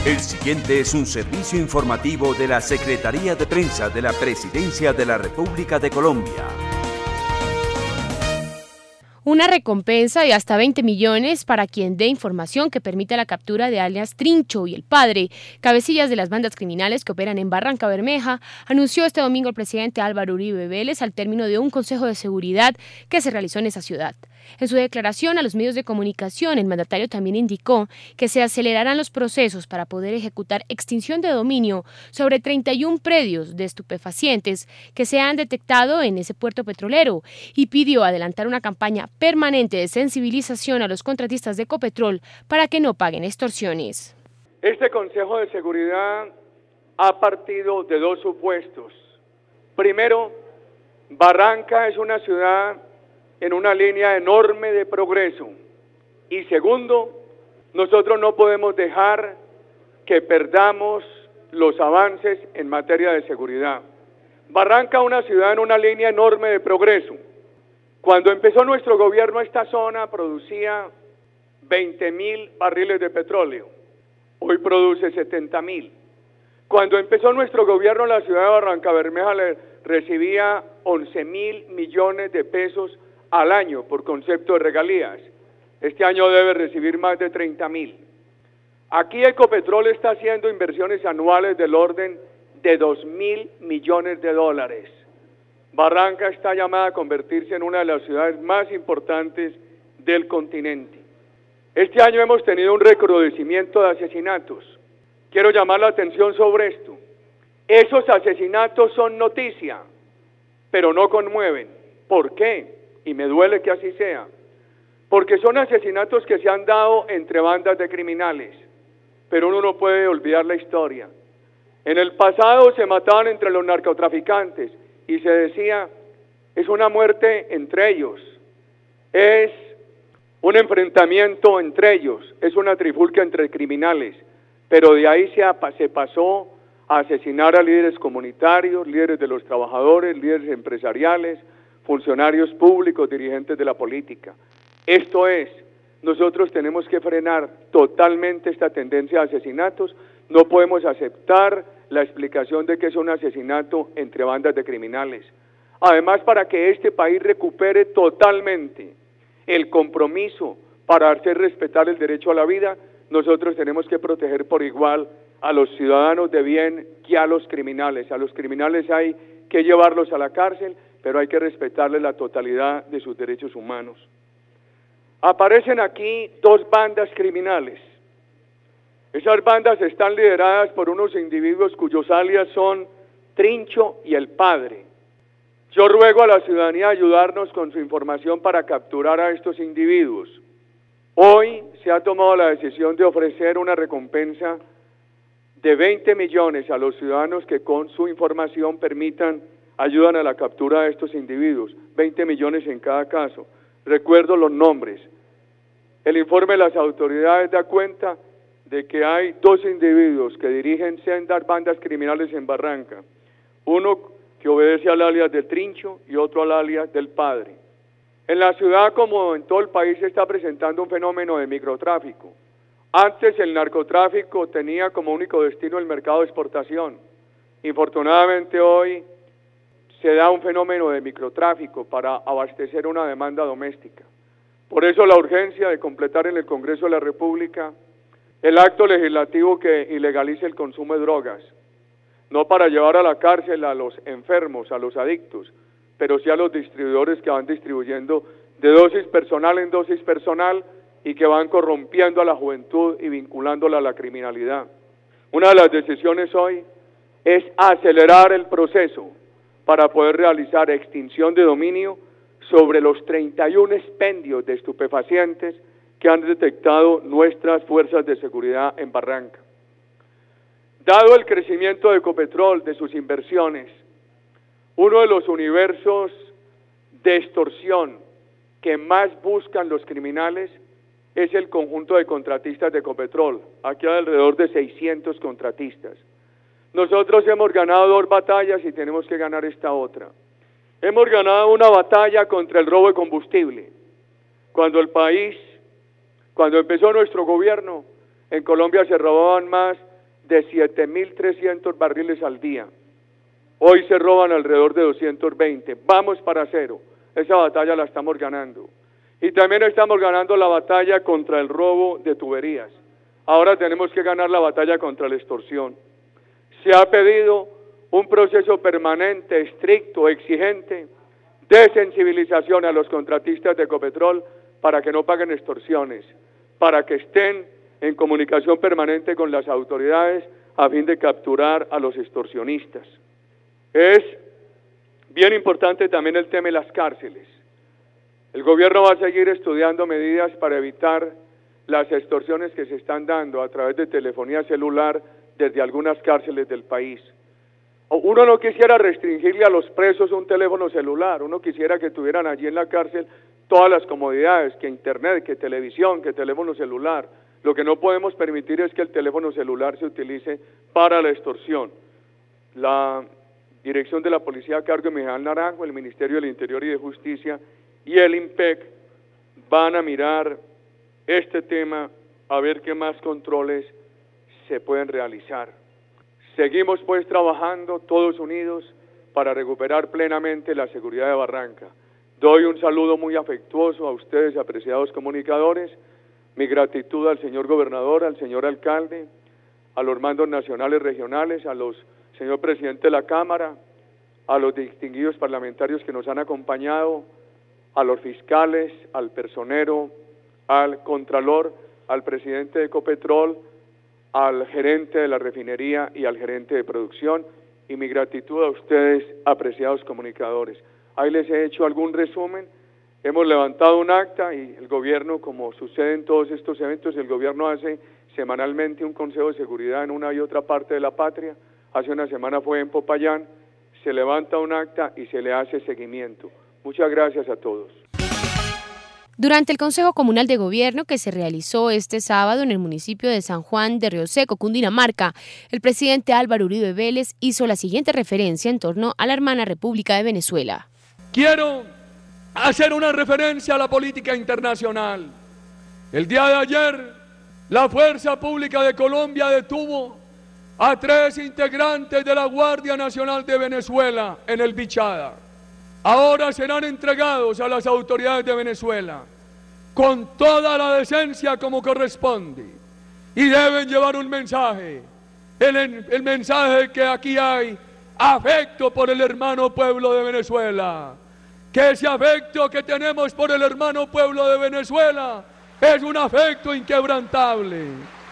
El siguiente es un servicio informativo de la Secretaría de Prensa de la Presidencia de la República de Colombia. Una recompensa de hasta 20 millones para quien dé información que permita la captura de alias Trincho y el Padre, cabecillas de las bandas criminales que operan en Barrancabermeja, anunció este domingo el presidente Álvaro Uribe Vélez al término de un consejo de seguridad que se realizó en esa ciudad. En su declaración a los medios de comunicación, el mandatario también indicó que se acelerarán los procesos para poder ejecutar extinción de dominio sobre 31 predios de estupefacientes que se han detectado en ese puerto petrolero y pidió adelantar una campaña permanente de sensibilización a los contratistas de Ecopetrol para que no paguen extorsiones. Este Consejo de Seguridad ha partido de dos supuestos. Primero, Barranca es una ciudad en una línea enorme de progreso. Y segundo, nosotros no podemos dejar que perdamos los avances en materia de seguridad. Barranca es una ciudad en una línea enorme de progreso. Cuando empezó nuestro gobierno, esta zona producía 20.000 barriles de petróleo. Hoy produce 70.000. Cuando empezó nuestro gobierno, la ciudad de Barrancabermeja recibía 11.000 millones de pesos al año por concepto de regalías. Este año debe recibir más de 30.000. Aquí Ecopetrol está haciendo inversiones anuales del orden de 2.000 millones de dólares. Barranca está llamada a convertirse en una de las ciudades más importantes del continente. Este año hemos tenido un recrudecimiento de asesinatos. Quiero llamar la atención sobre esto. Esos asesinatos son noticia, pero no conmueven. ¿Por qué? Y me duele que así sea. Porque son asesinatos que se han dado entre bandas de criminales, pero uno no puede olvidar la historia. En el pasado se mataban entre los narcotraficantes y se decía, es una muerte entre ellos, es un enfrentamiento entre ellos, es una trifulca entre criminales, pero de ahí se pasó a asesinar a líderes comunitarios, líderes de los trabajadores, líderes empresariales, funcionarios públicos, dirigentes de la política. Esto es, nosotros tenemos que frenar totalmente esta tendencia de asesinatos, no podemos aceptar la explicación de que es un asesinato entre bandas de criminales. Además, para que este país recupere totalmente el compromiso para hacer respetar el derecho a la vida, nosotros tenemos que proteger por igual a los ciudadanos de bien que a los criminales. A los criminales hay que llevarlos a la cárcel, pero hay que respetarles la totalidad de sus derechos humanos. Aparecen aquí dos bandas criminales. Esas bandas están lideradas por unos individuos cuyos alias son Trincho y el Padre. Yo ruego a la ciudadanía ayudarnos con su información para capturar a estos individuos. Hoy se ha tomado la decisión de ofrecer una recompensa de 20 millones a los ciudadanos que con su información ayudan a la captura de estos individuos, 20 millones en cada caso. Recuerdo los nombres. El informe de las autoridades da cuenta de que hay dos individuos que dirigen sendas bandas criminales en Barranca, uno que obedece al alias de Trincho y otro al alias del Padre. En la ciudad, como en todo el país, se está presentando un fenómeno de microtráfico. Antes el narcotráfico tenía como único destino el mercado de exportación. Infortunadamente hoy se da un fenómeno de microtráfico para abastecer una demanda doméstica. Por eso la urgencia de completar en el Congreso de la República el acto legislativo que ilegalice el consumo de drogas, no para llevar a la cárcel a los enfermos, a los adictos, pero sí a los distribuidores que van distribuyendo de dosis personal en dosis personal y que van corrompiendo a la juventud y vinculándola a la criminalidad. Una de las decisiones hoy es acelerar el proceso para poder realizar extinción de dominio sobre los 31 expendios de estupefacientes que han detectado nuestras fuerzas de seguridad en Barranca. Dado el crecimiento de Ecopetrol, de sus inversiones, uno de los universos de extorsión que más buscan los criminales es el conjunto de contratistas de Ecopetrol. Aquí hay alrededor de 600 contratistas. Nosotros hemos ganado 2 batallas y tenemos que ganar esta otra. Hemos ganado una batalla contra el robo de combustible. Cuando empezó nuestro gobierno, en Colombia se robaban más de 7.300 barriles al día. Hoy se roban alrededor de 220. Vamos para cero. Esa batalla la estamos ganando. Y también estamos ganando la batalla contra el robo de tuberías. Ahora tenemos que ganar la batalla contra la extorsión. Se ha pedido un proceso permanente, estricto, exigente, de sensibilización a los contratistas de Ecopetrol para que no paguen extorsiones, para que estén en comunicación permanente con las autoridades a fin de capturar a los extorsionistas. Es bien importante también el tema de las cárceles. El gobierno va a seguir estudiando medidas para evitar las extorsiones que se están dando a través de telefonía celular desde algunas cárceles del país. Uno no quisiera restringirle a los presos un teléfono celular, uno quisiera que tuvieran allí en la cárcel todas las comodidades, que internet, que televisión, que teléfono celular. Lo que no podemos permitir es que el teléfono celular se utilice para la extorsión. La Dirección de la Policía a cargo de Miguel Naranjo, el Ministerio del Interior y de Justicia y el IMPEC van a mirar este tema a ver qué más controles se pueden realizar. Seguimos pues trabajando todos unidos para recuperar plenamente la seguridad de Barranca. Doy un saludo muy afectuoso a ustedes, apreciados comunicadores, mi gratitud al señor gobernador, al señor alcalde, a los mandos nacionales, regionales, a los señor presidente de la Cámara, a los distinguidos parlamentarios que nos han acompañado, a los fiscales, al personero, al contralor, al presidente de Ecopetrol, al gerente de la refinería y al gerente de producción, y mi gratitud a ustedes, apreciados comunicadores. Ahí les he hecho algún resumen. Hemos levantado un acta y el gobierno, como sucede en todos estos eventos, el gobierno hace semanalmente un consejo de seguridad en una y otra parte de la patria. Hace una semana fue en Popayán, se levanta un acta y se le hace seguimiento. Muchas gracias a todos. Durante el Consejo Comunal de Gobierno que se realizó este sábado en el municipio de San Juan de Río Seco, Cundinamarca, el presidente Álvaro Uribe Vélez hizo la siguiente referencia en torno a la hermana República de Venezuela. Quiero hacer una referencia a la política internacional. El día de ayer, la Fuerza Pública de Colombia detuvo a 3 integrantes de la Guardia Nacional de Venezuela en el Bichada. Ahora serán entregados a las autoridades de Venezuela con toda la decencia como corresponde y deben llevar un mensaje, el mensaje de que aquí hay afecto por el hermano pueblo de Venezuela, que ese afecto que tenemos por el hermano pueblo de Venezuela es un afecto inquebrantable.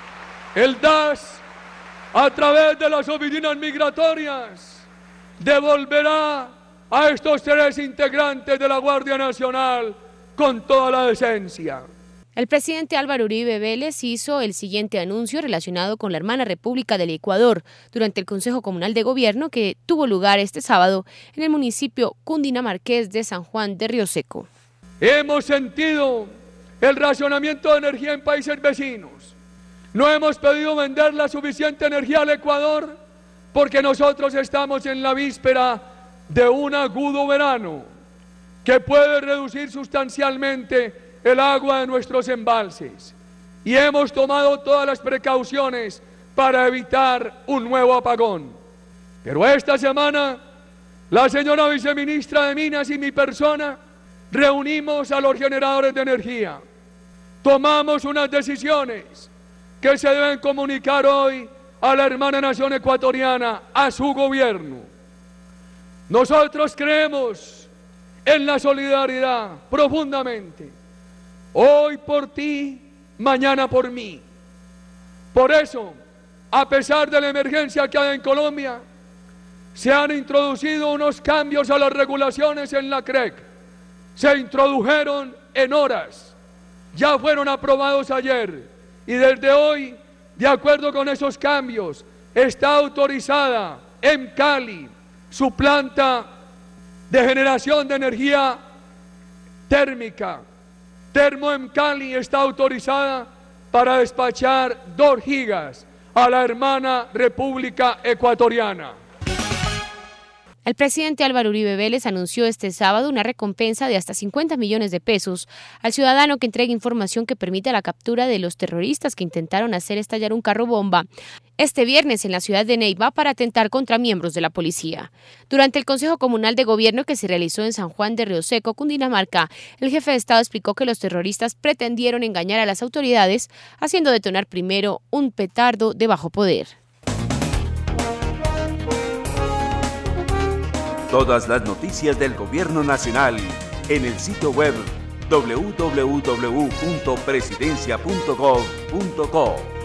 El DAS, a través de las oficinas migratorias, devolverá a estos 3 integrantes de la Guardia Nacional con toda la decencia. El presidente Álvaro Uribe Vélez hizo el siguiente anuncio relacionado con la hermana República del Ecuador durante el Consejo Comunal de Gobierno que tuvo lugar este sábado en el municipio cundinamarqués de San Juan de Río Seco. Hemos sentido el racionamiento de energía en países vecinos. No hemos podido vender la suficiente energía al Ecuador porque nosotros estamos en la víspera de un agudo verano que puede reducir sustancialmente el agua de nuestros embalses. Y hemos tomado todas las precauciones para evitar un nuevo apagón. Pero esta semana, la señora viceministra de Minas y mi persona reunimos a los generadores de energía. Tomamos unas decisiones que se deben comunicar hoy a la hermana nación ecuatoriana, a su gobierno. Nosotros creemos en la solidaridad profundamente. Hoy por ti, mañana por mí. Por eso, a pesar de la emergencia que hay en Colombia, se han introducido unos cambios a las regulaciones en la CREC. Se introdujeron en horas, ya fueron aprobados ayer y desde hoy, de acuerdo con esos cambios, está autorizada en Cali su planta de generación de energía térmica. Termoem Cali está autorizada para despachar 2 gigas a la hermana República Ecuatoriana. El presidente Álvaro Uribe Vélez anunció este sábado una recompensa de hasta 50 millones de pesos al ciudadano que entregue información que permita la captura de los terroristas que intentaron hacer estallar un carro bomba este viernes en la ciudad de Neiva para atentar contra miembros de la policía. Durante el Consejo Comunal de Gobierno que se realizó en San Juan de Río Seco, Cundinamarca, el jefe de Estado explicó que los terroristas pretendieron engañar a las autoridades, haciendo detonar primero un petardo de bajo poder. Todas las noticias del Gobierno Nacional en el sitio web www.presidencia.gov.co.